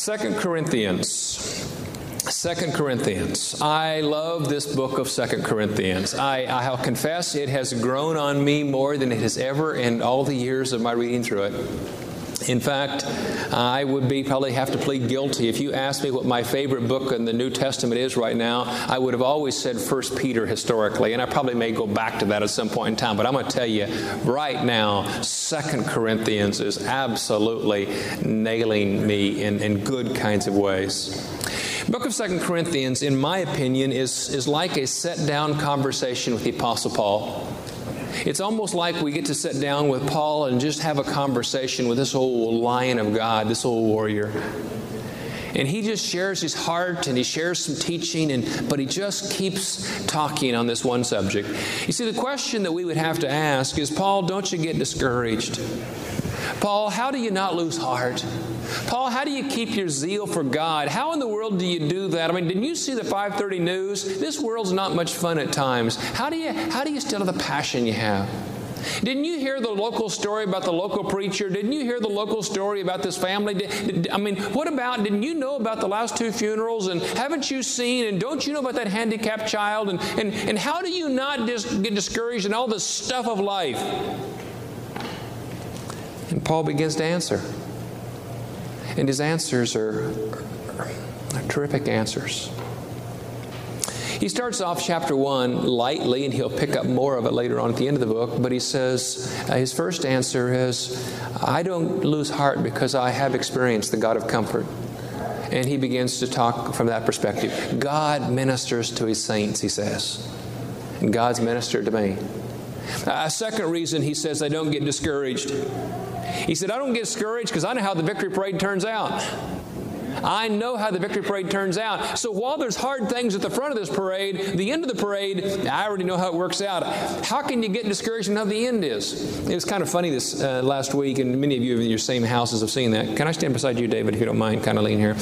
2 Corinthians. 2 Corinthians. I love this book of 2 Corinthians. I'll confess it has grown on me more than it has ever in all the years of my reading through it. In fact, I would probably have to plead guilty. If you asked me what my favorite book in the New Testament is right now, I would have always said 1 Peter historically, and I probably may go back to that at some point in time. But I'm going to tell you, right now, 2 Corinthians is absolutely nailing me in good kinds of ways. The book of 2 Corinthians, in my opinion, is like a sit-down conversation with the Apostle Paul. It's almost like we get to sit down with Paul and just have a conversation with this old lion of God, this old warrior. And he just shares his heart and he shares some teaching, but he just keeps talking on this one subject. You see, the question that we would have to ask is, Paul, don't you get discouraged? Paul, how do you not lose heart? Paul, how do you keep your zeal for God? How in the world do you do that? I mean, didn't you see the 5:30 news? This world's not much fun at times. How do you still have the passion you have? Didn't you hear the local story about the local preacher? Didn't you hear the local story about this family? Didn't you know about the last 2 funerals? And haven't you seen, and don't you know about that handicapped child? And how do you not just get discouraged in all the stuff of life? And Paul begins to answer. And his answers are terrific answers. He starts off chapter 1 lightly, and he'll pick up more of it later on at the end of the book. But he says, his first answer is, I don't lose heart because I have experienced the God of comfort. And he begins to talk from that perspective. God ministers to His saints, he says. And God's ministered to me. A second reason he says, I don't get discouraged. He said, I don't get discouraged because I know how the victory parade turns out. I know how the victory parade turns out. So while there's hard things at the front of this parade, the end of the parade, I already know how it works out. How can you get discouraged and how the end is? It was kind of funny this last week, and many of you in your same houses have seen that. Can I stand beside you, David, if you don't mind? Kind of lean here.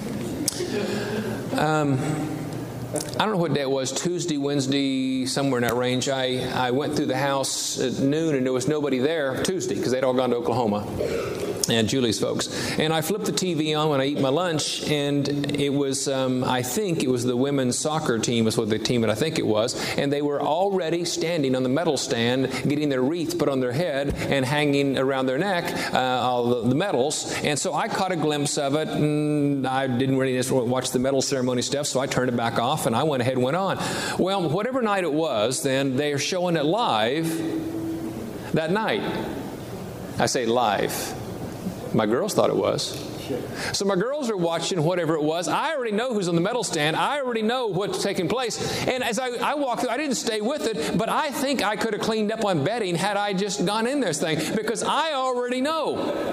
I don't know what day it was, Tuesday, Wednesday, somewhere in that range. I went through the house at noon and there was nobody there Tuesday because they'd all gone to Oklahoma. And Julie's folks. And I flipped the TV on when I eat my lunch, and it was, I think it was the women's soccer team was what the team that I think it was, and they were already standing on the medal stand, getting their wreath put on their head and hanging around their neck, all the medals. And so I caught a glimpse of it, and I didn't really watch the medal ceremony stuff, so I turned it back off, and I went ahead and went on. Well, whatever night it was, then they are showing it live that night. I say live. My girls thought it was. So my girls are watching whatever it was. I already know who's on the medal stand. I already know what's taking place. And as I walked through, I didn't stay with it, but I think I could have cleaned up on betting had I just gone in this thing, because I already know.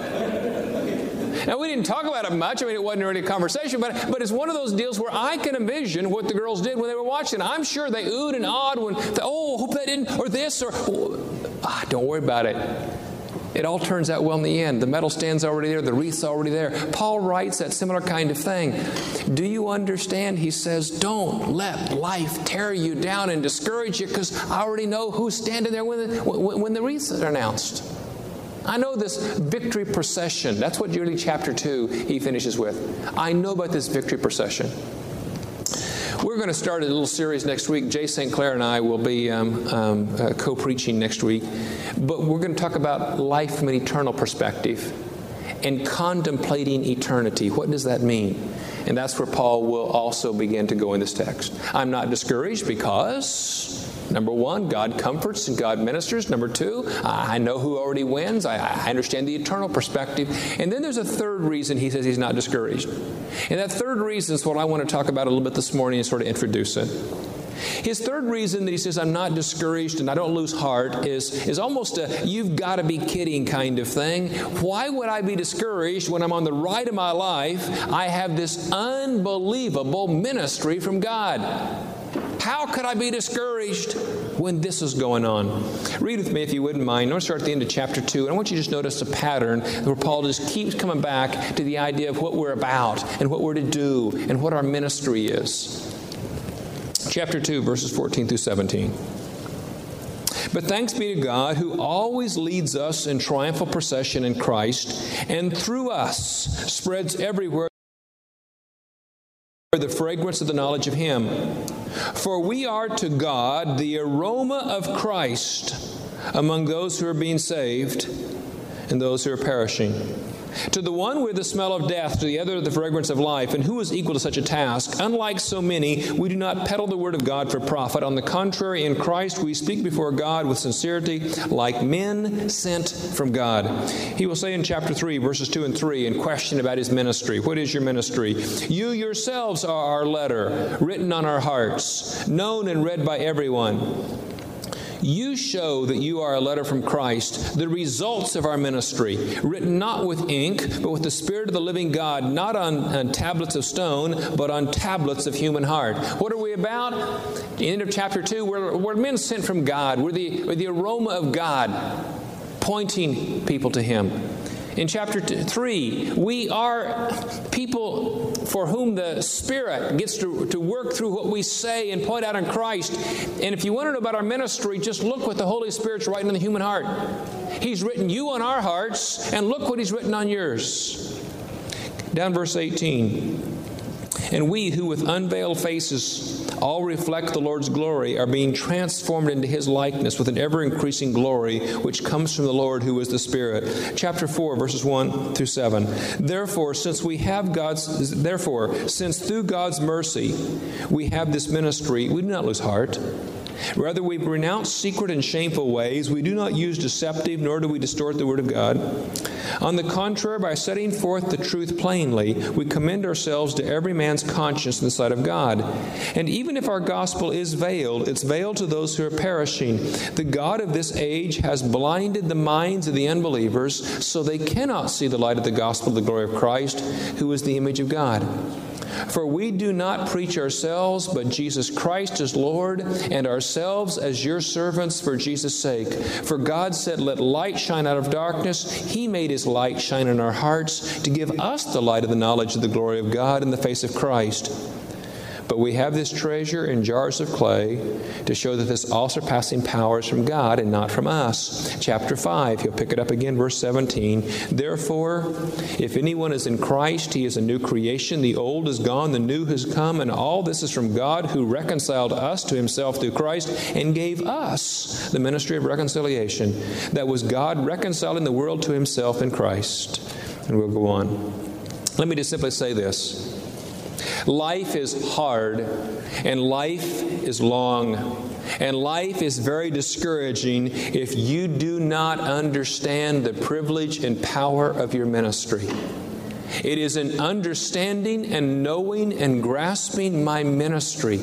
Now, we didn't talk about it much. I mean, it wasn't really a conversation, but it's one of those deals where I can envision what the girls did when they were watching. I'm sure they oohed and awed when, hope that didn't, or this, or, don't worry about it. It all turns out well in the end. The medal stand's already there. The wreath's already there. Paul writes that similar kind of thing. Do you understand? He says, don't let life tear you down and discourage you, because I already know who's standing there when the wreaths are announced. I know this victory procession. That's what really chapter 2 he finishes with. I know about this victory procession. We're going to start a little series next week. Jay St. Clair and I will be co-preaching next week. But we're going to talk about life from an eternal perspective and contemplating eternity. What does that mean? And that's where Paul will also begin to go in this text. I'm not discouraged because, number one, God comforts and God ministers. Number two, I know who already wins. I understand the eternal perspective. And then there's a third reason he says he's not discouraged. And that third reason is what I want to talk about a little bit this morning and sort of introduce it. His third reason that he says I'm not discouraged and I don't lose heart is almost a you've got to be kidding kind of thing. Why would I be discouraged when I'm on the ride of my life? I have this unbelievable ministry from God. How could I be discouraged when this is going on? Read with me if you wouldn't mind. I want to start at the end of chapter 2. And I want you to just notice a pattern where Paul just keeps coming back to the idea of what we're about and what we're to do and what our ministry is. Chapter 2, verses 14 through 17. But thanks be to God who always leads us in triumphal procession in Christ, and through us spreads everywhere the fragrance of the knowledge of Him. For we are to God the aroma of Christ among those who are being saved and those who are perishing. To the one we're the smell of death, to the other the fragrance of life. And who is equal to such a task? Unlike so many, we do not peddle the word of God for profit. On the contrary, in Christ we speak before God with sincerity, like men sent from God. He will say in chapter 3, verses 2 and 3, in question about His ministry. What is your ministry? You yourselves are our letter, written on our hearts, known and read by everyone. You show that you are a letter from Christ, the results of our ministry, written not with ink, but with the Spirit of the living God, not on tablets of stone, but on tablets of human heart. What are we about? At the end of chapter 2, we're men sent from God. We're the aroma of God, pointing people to Him. In chapter 3, we are people for whom the Spirit gets to work through what we say and point out in Christ. And if you want to know about our ministry, just look what the Holy Spirit's writing on the human heart. He's written you on our hearts, and look what He's written on yours. Down verse 18. And we who with unveiled faces all reflect the Lord's glory are being transformed into His likeness with an ever-increasing glory which comes from the Lord who is the Spirit. Chapter 4, verses 1 through 7. Therefore, since through God's mercy we have this ministry, we do not lose heart. Rather, we renounce secret and shameful ways. We do not use deceptive, nor do we distort the Word of God. On the contrary, by setting forth the truth plainly, we commend ourselves to every man's conscience in the sight of God. And even if our gospel is veiled, it's veiled to those who are perishing. The God of this age has blinded the minds of the unbelievers, so they cannot see the light of the gospel of the glory of Christ, who is the image of God. For we do not preach ourselves, but Jesus Christ as Lord, and ourselves as your servants for Jesus' sake. For God said, let light shine out of darkness. He made His light shine in our hearts to give us the light of the knowledge of the glory of God in the face of Christ. But we have this treasure in jars of clay to show that this all-surpassing power is from God and not from us. Chapter 5, he'll pick it up again, verse 17. Therefore, if anyone is in Christ, he is a new creation. The old is gone, the new has come, and all this is from God who reconciled us to Himself through Christ and gave us the ministry of reconciliation. That was God reconciling the world to Himself in Christ. And we'll go on. Let me just simply say this. Life is hard, and life is long, and life is very discouraging if you do not understand the privilege and power of your ministry. It is in understanding and knowing and grasping my ministry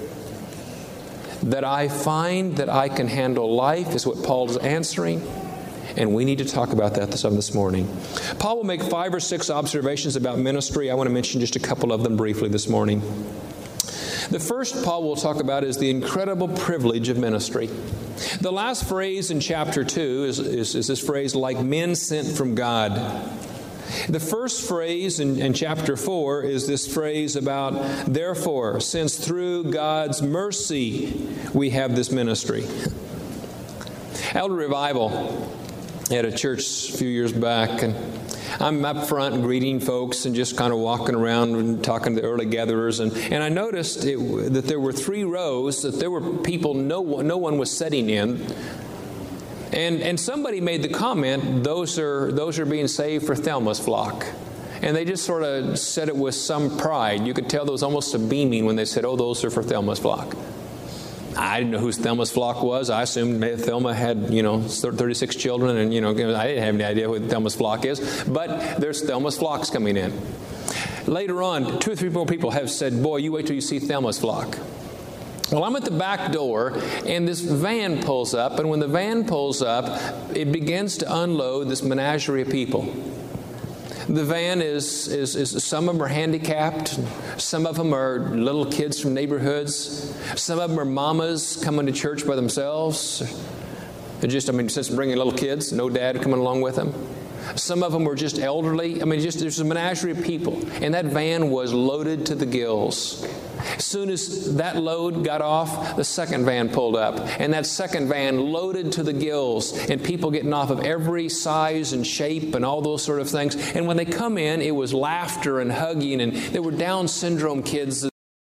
that I find that I can handle life, is what Paul is answering. And we need to talk about that this morning. Paul will make 5 or 6 observations about ministry. I want to mention just a couple of them briefly this morning. The first Paul will talk about is the incredible privilege of ministry. The last phrase in chapter 2 is this phrase, like men sent from God. The first phrase in chapter 4 is this phrase about, therefore, since through God's mercy we have this ministry. Elder Revival at a church a few years back, and I'm up front greeting folks and just kind of walking around and talking to the early gatherers, and I noticed that there were 3 rows, that there were people no one was sitting in, and somebody made the comment, those are being saved for Thelma's flock. And they just sort of said it with some pride. You could tell there was almost a beaming when they said, oh, those are for Thelma's flock. I didn't know who Thelma's flock was. I assumed Thelma had, 36 children, and, I didn't have any idea what Thelma's flock is. But there's Thelma's flocks coming in. Later on, 2 or 3 more people have said, boy, you wait till you see Thelma's flock. Well, I'm at the back door, and this van pulls up, and when the van pulls up, it begins to unload this menagerie of people. The van is some of them are handicapped. Some of them are little kids from neighborhoods. Some of them are mamas coming to church by themselves. They're just, since bringing little kids, no dad coming along with them. Some of them were just elderly. I mean, there's a menagerie of people. And that van was loaded to the gills. As soon as that load got off, the second van pulled up. And that second van loaded to the gills. And people getting off of every size and shape and all those sort of things. And when they come in, it was laughter and hugging. And they were Down syndrome kids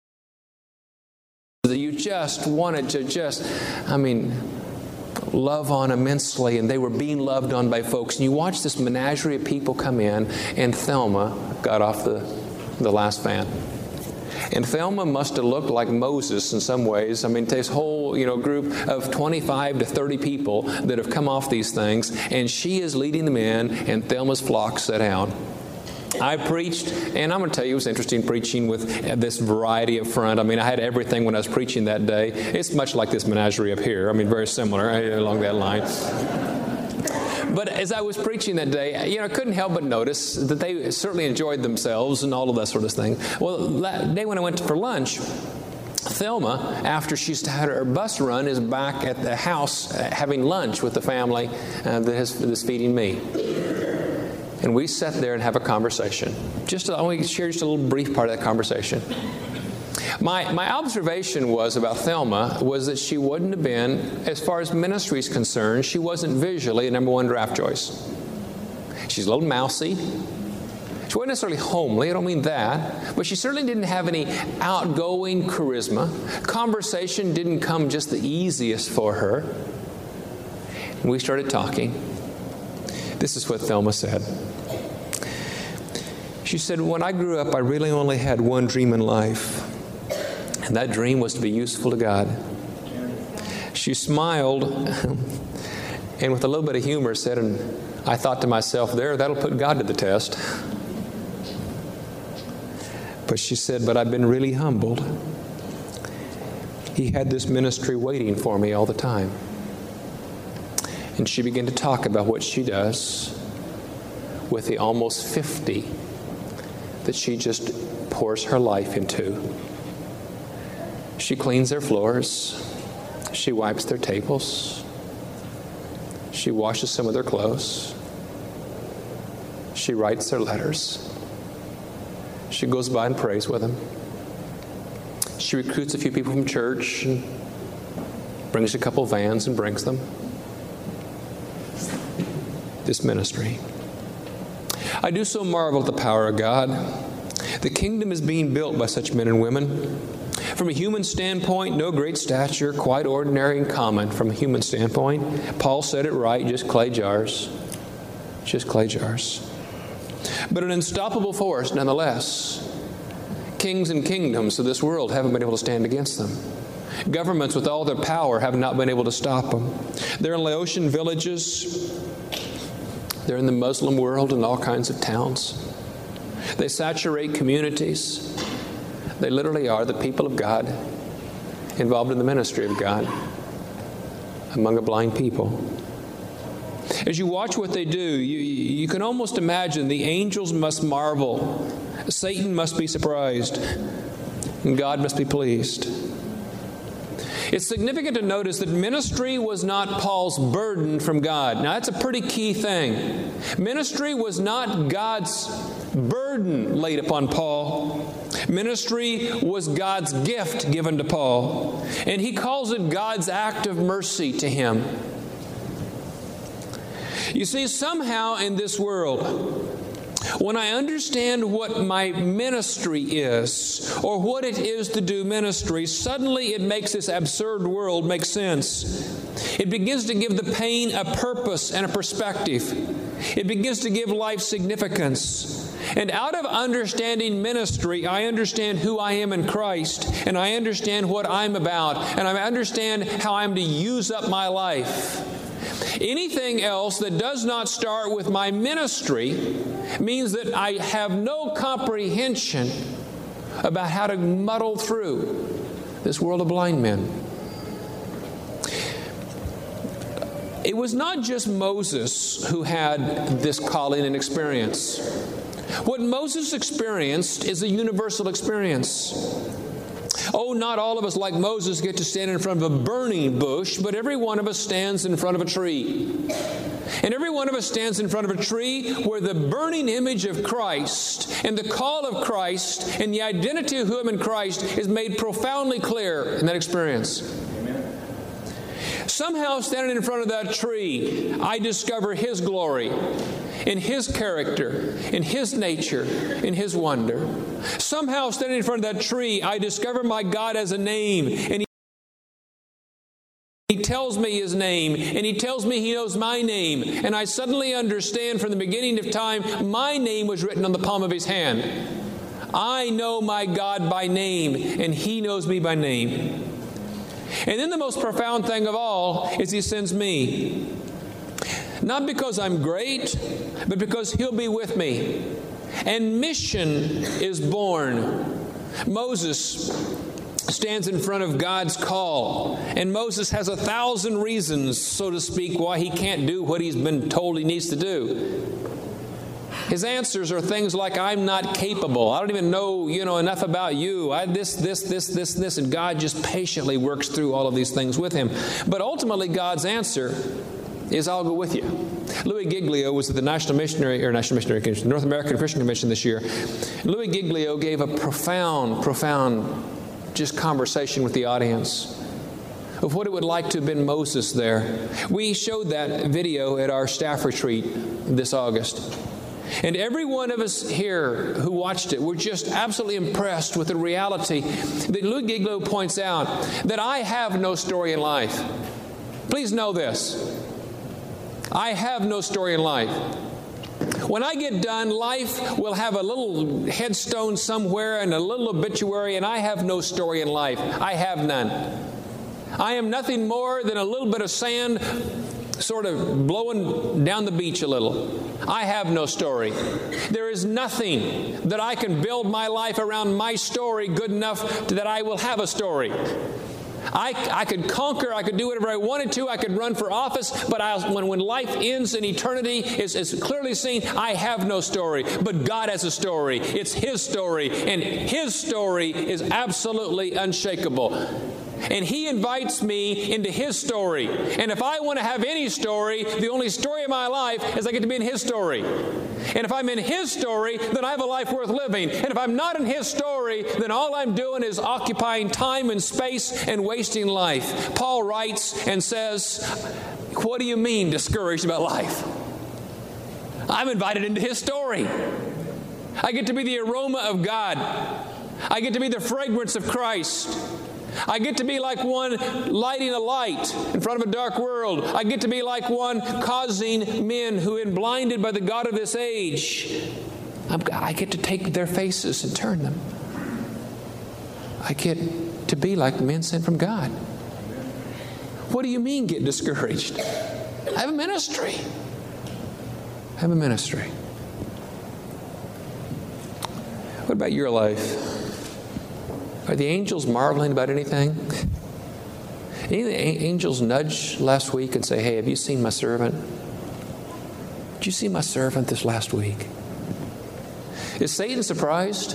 that you just wanted to love on immensely, and they were being loved on by folks. And you watch this menagerie of people come in, and Thelma got off the last van. And Thelma must have looked like Moses in some ways. I mean, this whole group of 25 to 30 people that have come off these things, and she is leading them in, and Thelma's flock sat down. I preached, and I'm going to tell you, it was interesting preaching with this variety up front. I mean, I had everything when I was preaching that day. It's much like this menagerie up here. I mean, very similar along that line. But as I was preaching that day, I couldn't help but notice that they certainly enjoyed themselves and all of that sort of thing. Well, that day when I went for lunch, Thelma, after she's had her bus run, is back at the house having lunch with the family that's feeding me. And we sat there and have a conversation. I only share just a little brief part of that conversation. My observation about Thelma was that she wouldn't have been, as far as ministry is concerned, she wasn't visually a number one draft choice. She's a little mousy. She wasn't necessarily homely, I don't mean that, but she certainly didn't have any outgoing charisma. Conversation didn't come just the easiest for her. And we started talking. This is what Thelma said. She said, when I grew up, I really only had one dream in life, and that dream was to be useful to God. She smiled, and with a little bit of humor said, and I thought to myself, that'll put God to the test. But she said, but I've been really humbled. He had this ministry waiting for me all the time. And she began to talk about what she does with the almost 50 that she just pours her life into. She cleans their floors. She wipes their tables. She washes some of their clothes. She writes their letters. She goes by and prays with them. She recruits a few people from church and brings a couple vans and brings them. This ministry. I do so marvel at the power of God. The kingdom is being built by such men and women. From a human standpoint, no great stature, quite ordinary and common from a human standpoint. Paul said it right, just clay jars. Just clay jars. But an unstoppable force nonetheless. Kings and kingdoms of this world haven't been able to stand against them. Governments with all their power have not been able to stop them. They're in Laotian villages. They're in the Muslim world in all kinds of towns. They saturate communities. They literally are the people of God involved in the ministry of God among a blind people. As you watch what they do, you can almost imagine the angels must marvel. Satan must be surprised. And God must be pleased. It's significant to notice that ministry was not Paul's burden from God. Now, that's a pretty key thing. Ministry was not God's burden laid upon Paul. Ministry was God's gift given to Paul. And he calls it God's act of mercy to him. You see, somehow in this world, when I understand what my ministry is, or what it is to do ministry, suddenly it makes this absurd world make sense. It begins to give the pain a purpose and a perspective. It begins to give life significance. And out of understanding ministry, I understand who I am in Christ, and I understand what I'm about, and I understand how I'm to use up my life. Anything else that does not start with my ministry means that I have no comprehension about how to muddle through this world of blind men. It was not just Moses who had this calling and experience. What Moses experienced is a universal experience. Oh, not all of us, like Moses, get to stand in front of a burning bush, but every one of us stands in front of a tree. And every one of us stands in front of a tree where the burning image of Christ and the call of Christ and the identity of who I am in Christ is made profoundly clear in that experience. Amen. Somehow, standing in front of that tree, I discover His glory, in His character, in His nature, in His wonder. Somehow, standing in front of that tree, I discover my God as a name, and He tells me His name, and He tells me He knows my name. And I suddenly understand from the beginning of time, my name was written on the palm of His hand. I know my God by name, and He knows me by name. And then the most profound thing of all is He sends me. Not because I'm great, but because He'll be with me. And mission is born. Moses stands in front of God's call. And Moses has 1,000 reasons, so to speak, why he can't do what he's been told he needs to do. His answers are things like, I'm not capable. I don't even know, enough about you. This. And God just patiently works through all of these things with him. But ultimately, God's answer is, I'll go with you. Louis Giglio was at the North American Christian Convention this year. Louis Giglio gave a profound just conversation with the audience of what it would like to have been Moses there. We showed that video at our staff retreat this August. And every one of us here who watched it were just absolutely impressed with the reality that Louis Giglio points out, that I have no story in life. Please know this. I have no story in life. When I get done, life will have a little headstone somewhere and a little obituary, and I have no story in life. I have none. I am nothing more than a little bit of sand sort of blowing down the beach a little. I have no story. There is nothing that I can build my life around my story good enough that I will have a story. I could conquer, I could do whatever I wanted to, I could run for office, but when life ends in eternity is clearly seen, I have no story. But God has a story. It's His story, and His story is absolutely unshakable. And He invites me into His story. And if I want to have any story, the only story of my life is I get to be in His story. And if I'm in His story, then I have a life worth living. And if I'm not in His story, then all I'm doing is occupying time and space and wasting life. Paul writes and says, what do you mean discouraged about life? I'm invited into His story. I get to be the aroma of God. I get to be the fragrance of Christ. I get to be like one lighting a light in front of a dark world. I get to be like one causing men who are blinded by the God of this age. I get to take their faces and turn them. I get to be like men sent from God. What do you mean get discouraged? I have a ministry. I have a ministry. What about your life? Are the angels marveling about anything? Any of the angels nudge last week and say, hey, have you seen my servant? Did you see my servant this last week? Is Satan surprised?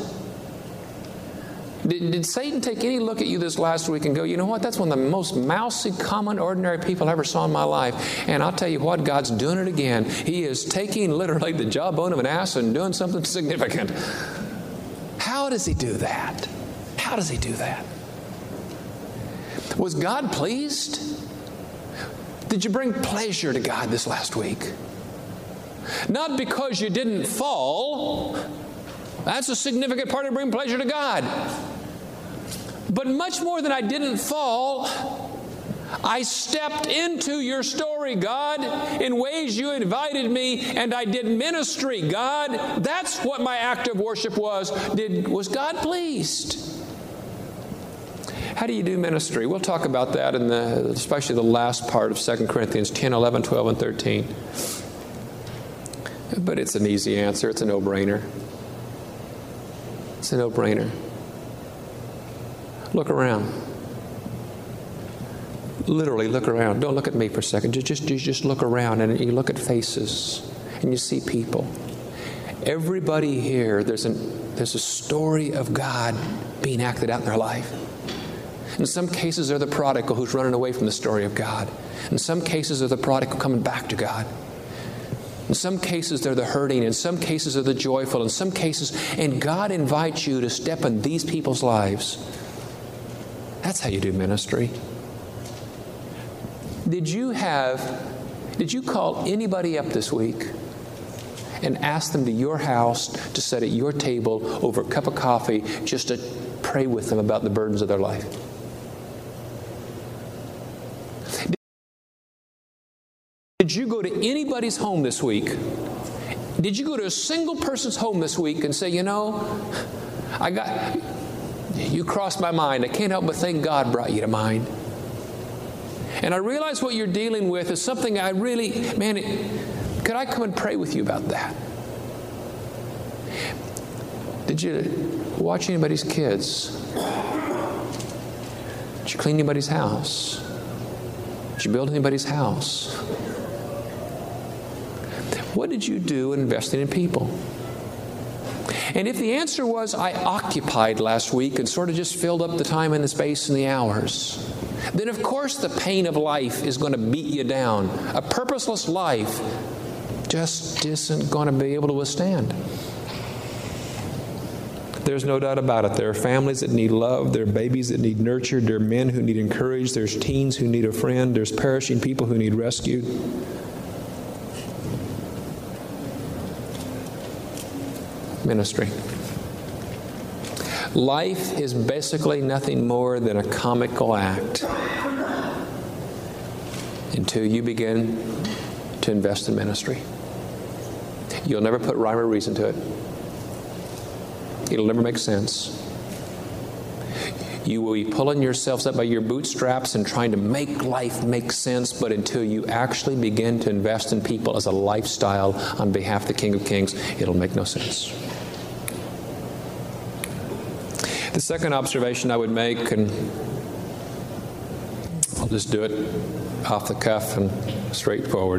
Did Satan take any look at you this last week and go, you know what, that's one of the most mousy, common, ordinary people I ever saw in my life. And I'll tell you what, God's doing it again. He is taking literally the jawbone of an ass and doing something significant. How does He do that? How does He do that? Was God pleased? Did you bring pleasure to God this last week? Not because you didn't fall. That's a significant part of bringing pleasure to God. But much more than I didn't fall, I stepped into your story, God, in ways you invited me, and I did ministry, God. That's what my act of worship was. Was God pleased? How do you do ministry? We'll talk about that in especially the last part of 2 Corinthians 10, 11, 12, and 13. But it's an easy answer. It's a no-brainer. It's a no-brainer. Look around. Literally look around. Don't look at me for a second. Just look around, and you look at faces, and you see people. Everybody here, there's a story of God being acted out in their life. In some cases, they're the prodigal who's running away from the story of God. In some cases, they're the prodigal coming back to God. In some cases, they're the hurting. In some cases, they're the joyful. In some cases, and God invites you to step in these people's lives. That's how you do ministry. Did you call anybody up this week and ask them to your house to sit at your table over a cup of coffee just to pray with them about the burdens of their life? Did you go to anybody's home this week? Did you go to a single person's home this week and say, you crossed my mind. I can't help but think God brought you to mind. And I realize what you're dealing with is something I really, could I come and pray with you about that? Did you watch anybody's kids? Did you clean anybody's house? Did you build anybody's house? What did you do in investing in people? And if the answer was, I occupied last week and sort of just filled up the time and the space and the hours, then of course the pain of life is going to beat you down. A purposeless life just isn't going to be able to withstand. There's no doubt about it. There are families that need love. There are babies that need nurtured. There are men who need encouraged. There's teens who need a friend. There's perishing people who need rescued. Ministry. Life is basically nothing more than a comical act until you begin to invest in ministry. You'll never put rhyme or reason to it. It'll never make sense. You will be pulling yourselves up by your bootstraps and trying to make life make sense, but until you actually begin to invest in people as a lifestyle on behalf of the King of Kings, it'll make no sense. The second observation I would make, and I'll just do it off the cuff and straightforward.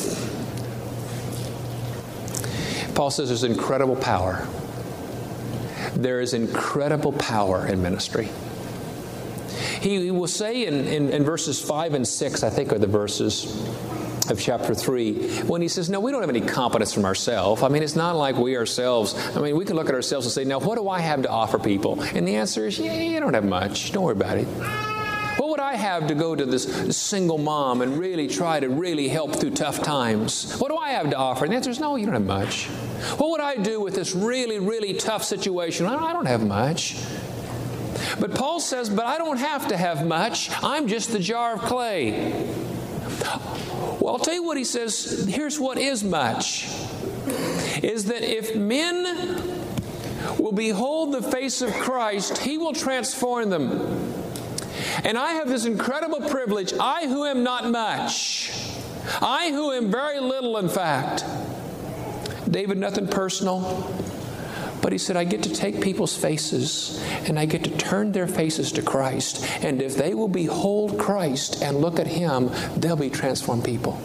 Paul says there's incredible power. There is incredible power in ministry. He will say in verses 5 and 6, I think are the verses of chapter 3, when he says, no, we don't have any competence from ourselves. It's not like we ourselves, we can look at ourselves and say, now, what do I have to offer people? And the answer is, you don't have much. Don't worry about it. What would I have to go to this single mom and really try to really help through tough times? What do I have to offer? And the answer is, no, you don't have much. What would I do with this really, really tough situation? I don't have much. But Paul says, but I don't have to have much. I'm just the jar of clay. Well, I'll tell you what he says. Here's what is much. Is that if men will behold the face of Christ, He will transform them. And I have this incredible privilege. I who am not much. I who am very little, in fact. David, nothing personal. But he said, I get to take people's faces and I get to turn their faces to Christ. And if they will behold Christ and look at Him, they'll be transformed people.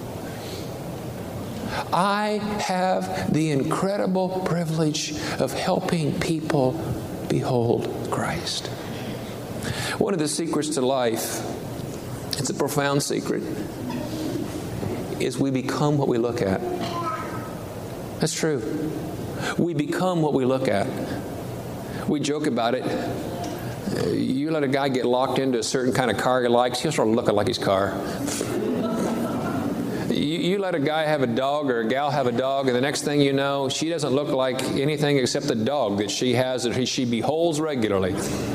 I have the incredible privilege of helping people behold Christ. One of the secrets to life, it's a profound secret, is we become what we look at. That's true. We become what we look at. We joke about it. You let a guy get locked into a certain kind of car he likes, he'll start looking like his car. You let a guy have a dog or a gal have a dog, and the next thing you know, she doesn't look like anything except the dog that she has, that she beholds regularly.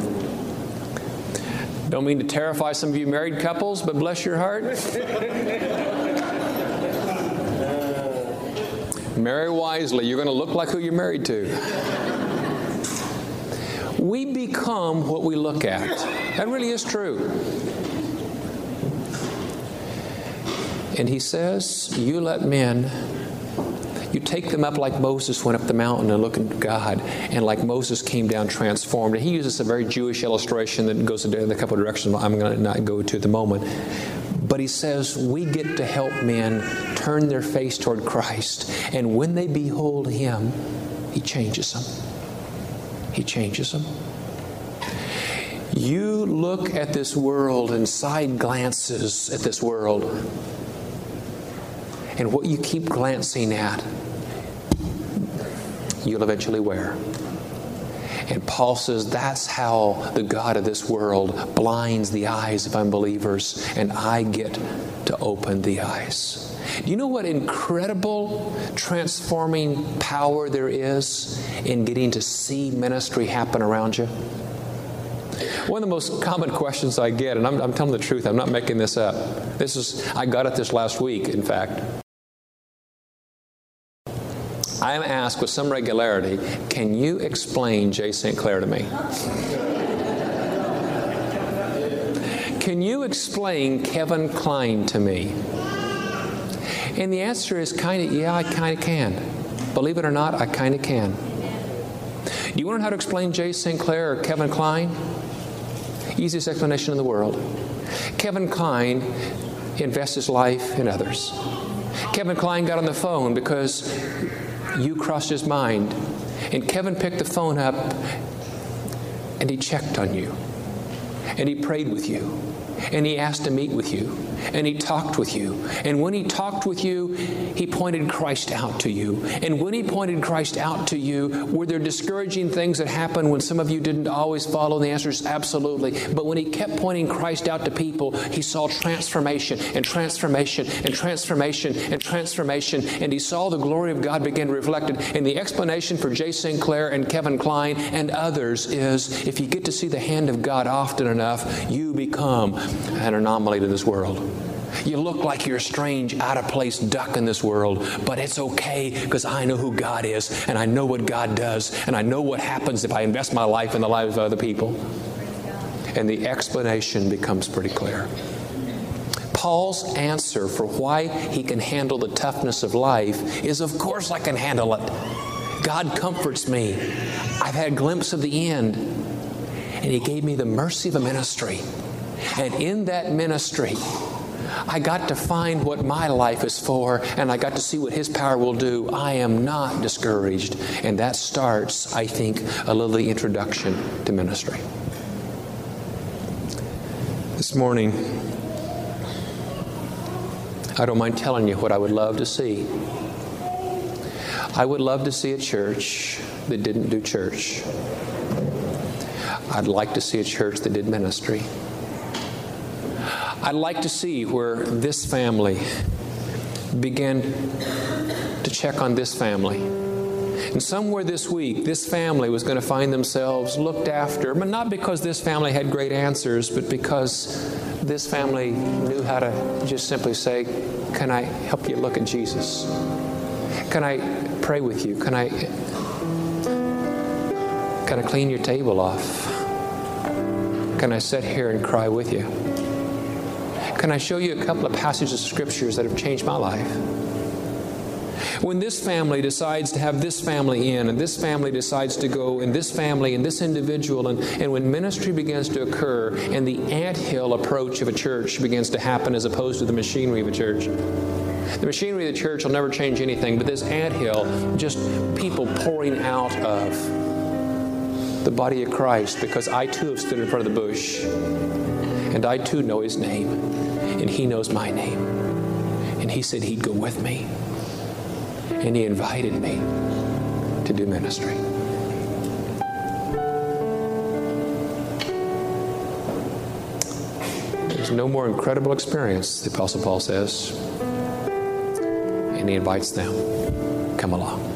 Don't mean to terrify some of you married couples, but bless your heart. Marry wisely. You're going to look like who you're married to. We become what we look at. That really is true. And he says, you let men, you take them up like Moses went up the mountain and looked at God, and like Moses came down transformed. And he uses a very Jewish illustration that goes in a couple of directions I'm going to not go to at the moment. But he says, we get to help men turn their face toward Christ. And when they behold Him, He changes them. He changes them. You look at this world and side glances at this world. And what you keep glancing at, you'll eventually wear. And Paul says that's how the God of this world blinds the eyes of unbelievers, and I get to open the eyes. Do you know what incredible transforming power there is in getting to see ministry happen around you? One of the most common questions I get, and I'm telling the truth, I'm not making this up. I got it this last week, in fact. I am asked with some regularity, can you explain Jay St. Clair to me? Can you explain Kevin Kline to me? And the answer is I kind of can. Believe it or not, I kind of can. Do you want to know how to explain Jay St. Clair or Kevin Kline? Easiest explanation in the world. Kevin Kline invests his life in others. Kevin Kline got on the phone because you crossed his mind. And Kevin picked the phone up and he checked on you. And he prayed with you. And he asked to meet with you. And he talked with you. And when he talked with you, he pointed Christ out to you. And when he pointed Christ out to you, were there discouraging things that happened when some of you didn't always follow? The answer is absolutely. But when he kept pointing Christ out to people, he saw transformation and transformation and transformation and transformation. And he saw the glory of God begin reflected. And the explanation for Jay St. Clair and Kevin Kline and others is if you get to see the hand of God often enough, you become an anomaly to this world. You look like you're a strange, out-of-place duck in this world, but it's okay because I know who God is, and I know what God does, and I know what happens if I invest my life in the lives of other people. And the explanation becomes pretty clear. Paul's answer for why he can handle the toughness of life is, of course I can handle it. God comforts me. I've had a glimpse of the end, and he gave me the mercy of a ministry. And in that ministry, I got to find what my life is for, and I got to see what His power will do. I am not discouraged. And that starts, I think, a little introduction to ministry. This morning, I don't mind telling you what I would love to see. I would love to see a church that didn't do church. I'd like to see a church that did ministry. I'd like to see where this family began to check on this family. And somewhere this week, this family was going to find themselves looked after, but not because this family had great answers, but because this family knew how to just simply say, can I help you look at Jesus? Can I pray with you? Can I clean your table off? Can I sit here and cry with you? Can I show you a couple of passages of scriptures that have changed my life? When this family decides to have this family in, and this family decides to go, and this family, and this individual, and when ministry begins to occur, and the anthill approach of a church begins to happen as opposed to the machinery of a church. The machinery of the church will never change anything, but this anthill, just people pouring out of the body of Christ, because I too have stood in front of the bush, and I too know His name, and He knows my name, and He said He'd go with me, and He invited me to do ministry. There's no more incredible experience, the Apostle Paul says, and he invites them, come along.